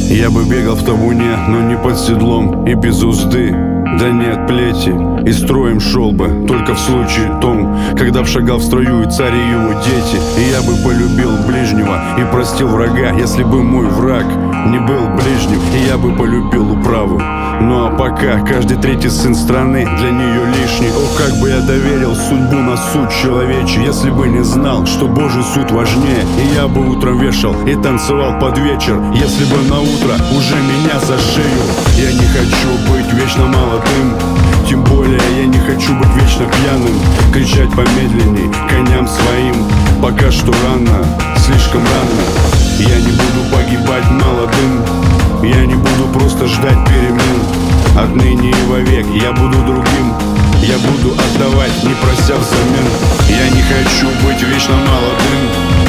Я бы бегал в табуне, но не под седлом и без узды. Да нет плети, и строем шел бы только в случае том, когда б шагал в строю и царь и его дети. И я бы полюбил ближнего и простил врага, если бы мой враг не был ближним. И я бы полюбил управу. Ну а пока каждый третий сын страны для нее лишний. О, как бы я доверил судьбу на суд человечий, если бы не знал, что Божий суд важнее. И я бы утром вешал и танцевал под вечер, если бы на утро уже меня за шею. Я не хочу быть вечно молодым, тем более я не хочу быть вечно пьяным. Кричать помедленней коням своим, пока что рано, слишком рано. Я не буду погибать молодым, я не буду просто ждать перемен. Отныне и вовек я буду другим, я буду отдавать, не прося взамен. Я не хочу быть вечно молодым,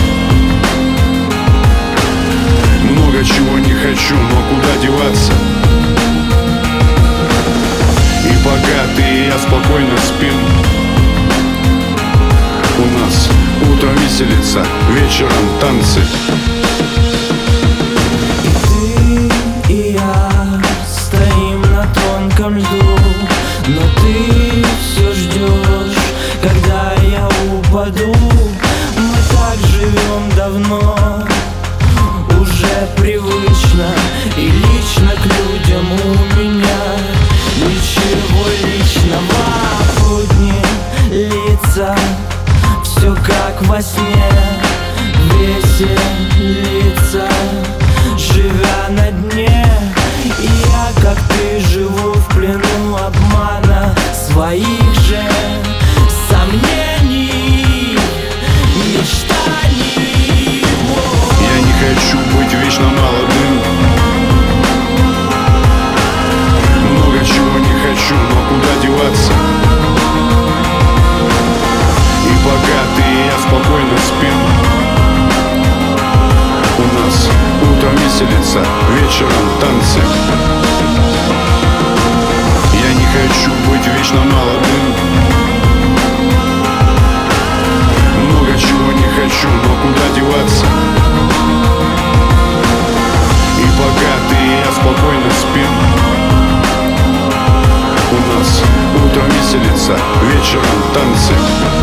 много чего не хочу, но куда деваться? И пока ты и я спокойно спим, у нас утром веселится, вечером танцы. Льду, но ты все ждешь, когда я упаду. Мы так живем давно, уже привычно, и лично к людям у меня ничего личного. Будни, лица, все как во сне, веселиться, живя на дне. И я, как ты, живу в плену обмана своих же сомнений, мечтаний. Я не хочу быть вечно молодым, много чего не хочу, но куда деваться? И пока ты и я спокойно спим, у нас утром веселится, вечером танцы. Я не хочу быть вечно молодым, много чего не хочу, но куда деваться? И пока ты и я спокойно спим, у нас утром веселится, вечером танцы.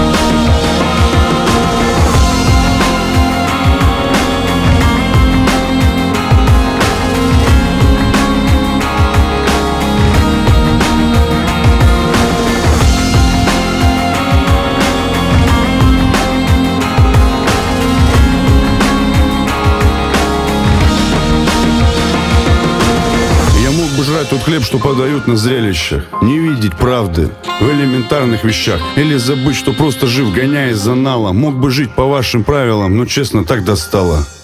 Жрать тот хлеб, что подают на зрелищах, не видеть правды в элементарных вещах, или забыть, что просто жив, гоняясь за налом. Мог бы жить по вашим правилам, но честно так достало.